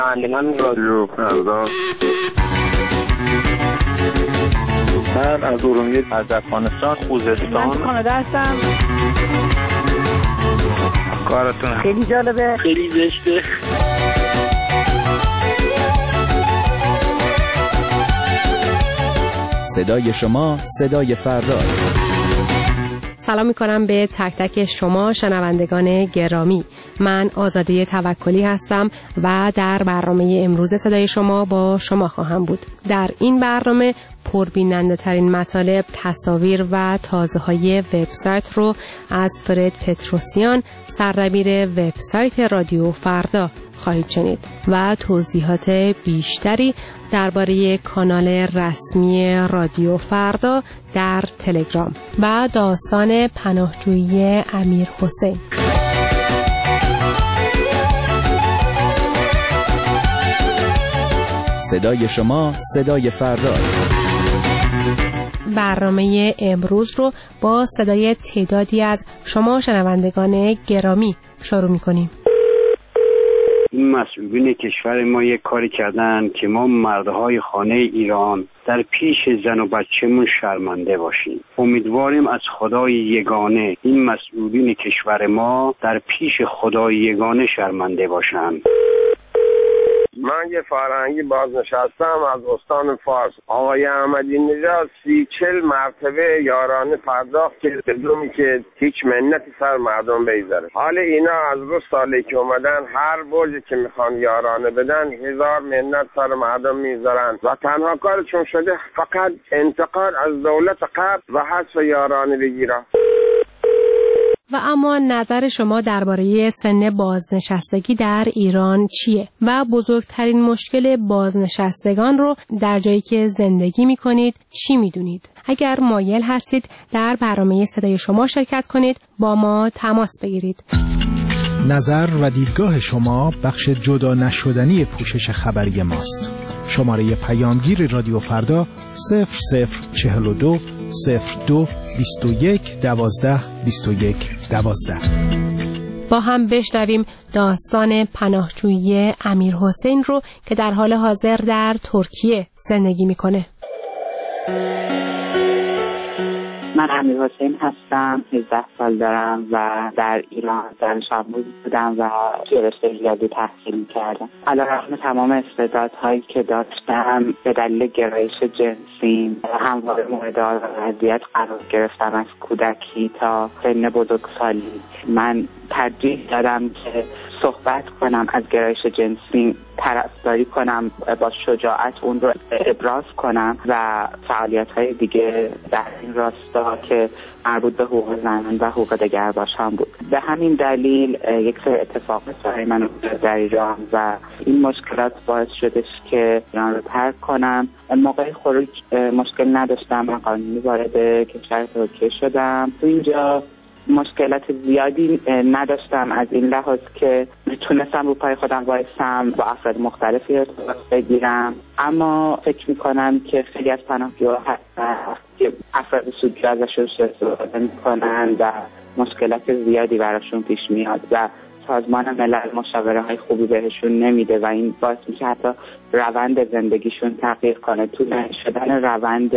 شنوندگان رادیو فردا. من از ارومیه، از افغانستان، خوزستان. من کانادا هستم. کارتون خیلی جالبه، خیلی زشته. صدای شما صدای فرداست. سلام میکنم به تک تک شما شنوندگان گرامی. من آزاده توکلی هستم و در برنامه امروز صدای شما با شما خواهم بود. در این برنامه پربیننده ترین مطالب، تصاویر و تازه های وبسایت رو از فرد پتروسیان، سردبیر وبسایت رادیو فردا خواهید شنید و توضیحات بیشتری درباره کانال رسمی رادیو فردا در تلگرام و داستان پناهجویی امیر حسین. صدای شما صدای فرداست. برنامه امروز رو با صدای تعدادی از شما شنوندگان گرامی شروع می‌کنیم. این مسئولین کشور ما یک کاری کردن که ما مردهای خانه ایران در پیش زن و بچه‌مون شرمنده باشیم. امیدواریم از خدای یگانه این مسئولین کشور ما در پیش خدای یگانه شرمنده باشند. من یه فرهنگی بازنشستم از استان فارس. آقای احمدی نژاد 30-40 مرتبه یارانه پرداخت که بدونی که هیچ منتی سر مردم بگذاره. حالا اینا از روز سالی که اومدن هر برجی که میخوان یارانه بدن 1000 منت سر مردم میذارن و تنها کارشون شده فقط انتقاد از دولت قبل و حذف یارانه بگیرن. و اما نظر شما درباره سن بازنشستگی در ایران چیه؟ و بزرگترین مشکل بازنشستگان رو در جایی که زندگی می‌کنید چی می‌دونید؟ اگر مایل هستید در برنامه صدای شما شرکت کنید، با ما تماس بگیرید. نظر و دیدگاه شما بخش جدا نشدنی پوشش خبری ماست. شماره پیامگیر رادیو فردا 0042 02 21 12 21 12. با هم بشنویم داستان پناهجویی امیر حسین رو که در حال حاضر در ترکیه زندگی میکنه. من امیر حسین هستم، 18 سال دارم و در ایران دانش آموز بودم و توی رشته ریاضی تحصیل کردم. علیرغم تمام استعدادهایی که داشتم به دلیل گرایش جنسی همواره مورد آزار و اذیت قرار گرفتم از کودکی تا سن بزرگسالی. من ترجیح دادم که صحبت کنم، از گرایش جنسی طرفداری کنم، با شجاعت اون رو ابراز کنم و فعالیت‌های دیگه در این راستا که مربوط به حقوق زنان و حقوق دگرباشان بود. به همین دلیل یک سری اتفاقات برای من افتاد در ایران و این مشکلات باعث شدش که ایران رو ترک کنم. موقع خروج مشکل نداشتم، من قانونی وارد کشور ترکیه شدم. تو اینجا مشکلات زیادی نداشتم از این لحاظ که تونستم رو پای خودم وایسم، با افراد مختلفی ارتباط بگیرم، اما فکر میکنم که خیلی از پناهجوها هستن که افراد سودجو ازشون استفاده میکنن و مشکلات زیادی براشون پیش میاد و سازمان ملل مشاوره های خوبی بهشون نمیده و این باعث میشه حتی روند زندگیشون تغییر کنه. طولانی شدن روند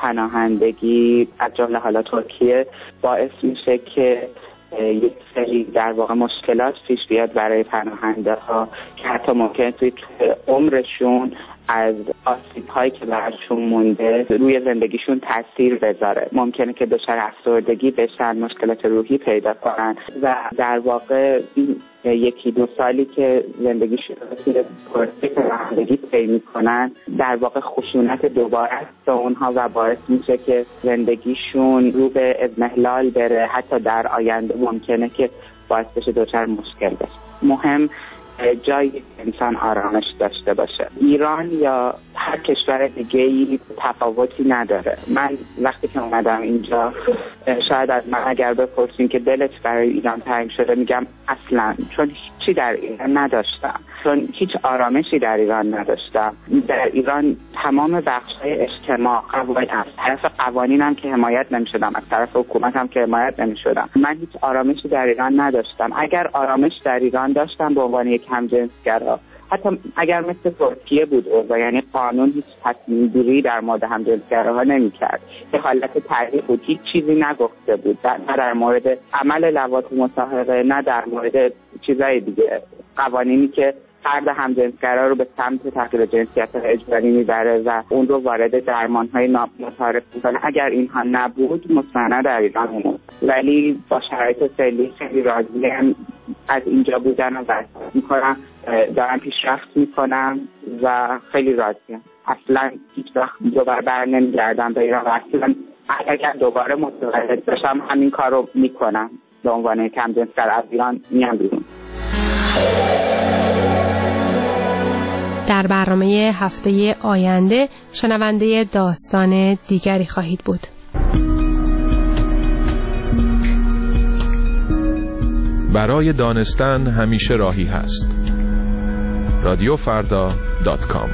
پناهندگی از جمله حالا ترکیه باعث میشه که یک سری در واقع مشکلات پیش بیاد برای پناهنده ها که حتی ممکنه توی عمرشون از آسیب هایی که براشون مونده روی زندگیشون تاثیر بذاره. ممکنه که دچار افسردگی بشن، مشکلات روحی پیدا کنن و در واقع این 1-2 سالی که زندگیشون رو پرسی پناهندگی طی میکنن در واقع خشونت دوباره است اونها و باعث میشه که زندگیشون رو به اضمحلال بره. حتی در آینده ممکنه که باعث بشه دچار مشکل بشه. مهم جای انسان آرامش داشته باشه. ایران یا هر کشور دیگه‌ای تفاوتی نداره. من وقتی که اومدم اینجا شاید از من اگر بپرسین که دلت برای ایران تنگ شده میگم اصلا، چون هیچی در ایران نداشتم، چون هیچ آرامشی در ایران نداشتم. در ایران تمام بخش‌های اجتماع از طرف قوانینم که حمایت نمی‌شدم، از طرف حکومتم که حمایت نمی‌شدم. من هیچ آرامشی در ایران نداشتم. اگر آرامش در ایران داشتم به عنوان یک همجنسگرا، حتی اگر مثل ترکیه بود اوضاع، یعنی قانون هیچ تصمیم گیری در مورد همجنسگراها نمی‌کرد، به حالت تعریف بود، هیچ چیزی نگفته بود، نه در مورد عمل لواط مصاحبه، نه در مورد چیزای دیگه، قوانینی که فرد همجنسگرا رو به سمت تغییر جنسیت اجباری میبره و اون رو وارد درمان‌های نامتعارف میکنه. اگر اینها نبود مطمئنا در ایران میموند، ولی با شرایط فعلی خیلی راضیم از اینجا بودن و وضعیت میکنم، دارم پیشرفت میکنم و خیلی راضیم. اصلا هیچ وقت دوباره بر نمیگردم به ایران و اصلا اگر دوباره متولد بشم همین کار رو میکنم، به عنوان یک همجنسگر از ایران میام بیرون. در برنامه هفته آینده شنونده داستان دیگری خواهید بود. برای دانستن همیشه راهی هست. رادیوفردا.com.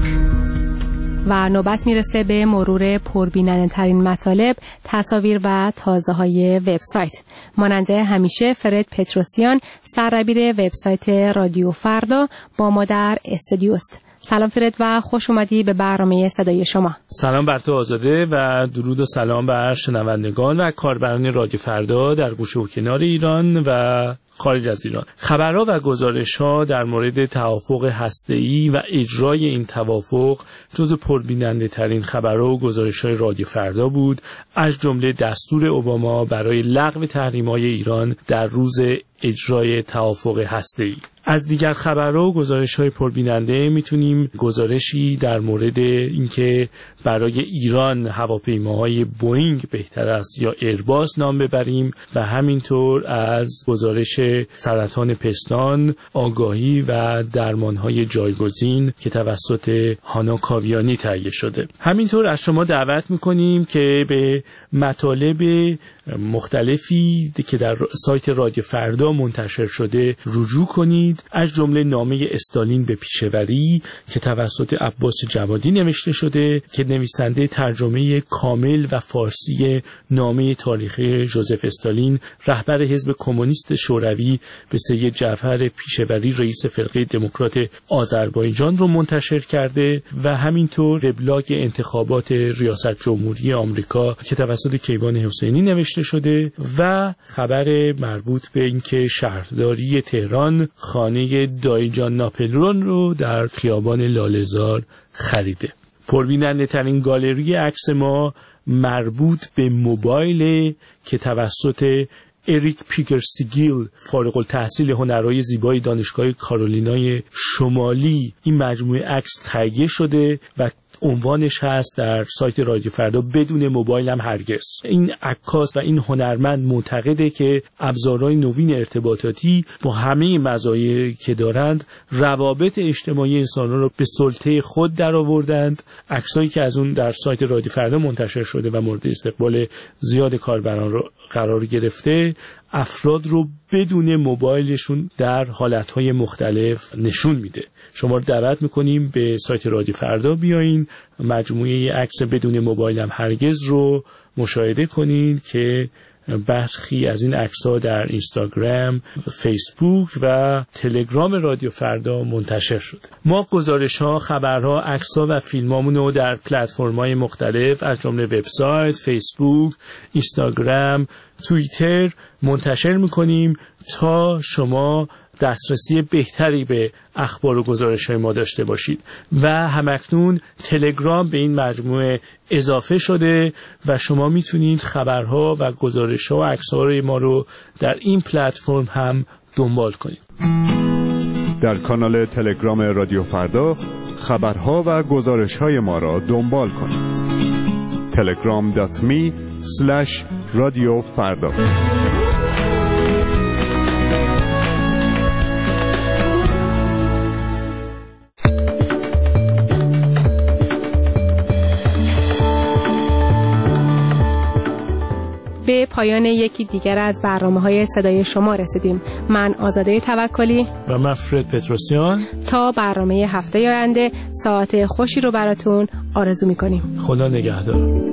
و نوبت میرسه به مرور پربیننده ترین مطالب، تصاویر و تازه های وبسایت. مانند همیشه فرد پتروسیان، سردبیر وبسایت رادیو فردا، با ما در استودیوست. سلام فرد و خوش اومدی به برنامه صدای شما. سلام بر تو آزاده و درود و سلام بر شنوندگان و کاربران رادیو فردا در گوشه و کنار ایران و خارج از ایران. خبرها و گزارش‌ها در مورد توافق هسته‌ای و اجرای این توافق جزو پربیننده ترین خبرها و گزارش‌های رادیو فردا بود، از جمله دستور اوباما برای لغو تحریم‌های ایران در روز اجرای توافق هسته‌ای. از دیگر خبرها و گزارش‌های پربیننده میتونیم گزارشی در مورد اینکه برای ایران هواپیماهای بوئینگ بهتر است یا ایرباس نام ببریم و همینطور از گزارش سرطان پستان آگاهی و درمان‌های جایگزین که توسط هانا کاویانی تهیه شده. همینطور از شما دعوت می‌کنیم که به مطالب مختلفی که در سایت رادیو فردا منتشر شده رجوع کنید، از جمله نامه استالین به پیشوری که توسط عباس جوادی نوشته شده که نویسنده ترجمه کامل و فارسی نامه تاریخی ژوزف استالین رهبر حزب کمونیست شوروی به سید جعفر پیشوری رئیس فرقه دموکرات آذربایجان رو منتشر کرده و همینطور وبلاگ انتخابات ریاست جمهوری آمریکا که توسط کیوان حسینی نوشته شده و خبر مربوط به اینکه شهرداری تهران خانه دایجان ناپلئون رو در خیابان لاله‌زار خریده. پربیننده ترین گالری عکس ما مربوط به موبایل که توسط اریک پیکرسیگیل فارغ التحصیل هنرهای زیبای دانشگاه کارولینای شمالی این مجموعه عکس تهیه شده و عنوانش هست در سایت رادیو فردا بدون موبایل هم هرگز. این عکاس و این هنرمند معتقده که ابزارهای نوین ارتباطاتی با همه مزایایی که دارند روابط اجتماعی انسان‌ها رو به سلطه خود درآوردند. عکسایی که از اون در سایت رادیو فردا منتشر شده و مورد استقبال زیاد کاربران رو قرار گرفته، افراد رو بدون موبایلشون در حالتهای مختلف نشون میده. شما رو دعوت میکنیم به سایت رادیو فردا بیاین، مجموعه عکس بدون موبایل هم هرگز رو مشاهده کنین که برخی از این عکس‌ها در اینستاگرام، فیسبوک و تلگرام رادیو فردا منتشر شده. ما گزارش‌ها، خبرها، عکس‌ها و فیلمامون رو در پلتفرم‌های مختلف از جمله وبسایت، فیسبوک، اینستاگرام، توییتر منتشر می‌کنیم تا شما دسترسی بهتری به اخبار و گزارش‌های ما داشته باشید و همکنون تلگرام به این مجموعه اضافه شده و شما میتونید خبرها و گزارش‌ها و عکس‌های ما رو در این پلتفرم هم دنبال کنید. در کانال تلگرام رادیو فردا خبرها و گزارش‌های ما را دنبال کنید. telegram.me/radiofarda. به پایان یکی دیگر از برنامه‌های صدای شما رسیدیم. من آزاده توکلی و من فرد پتروسیان تا برنامه هفته آینده ساعت خوشی رو براتون آرزو می‌کنیم. خدا نگهدار.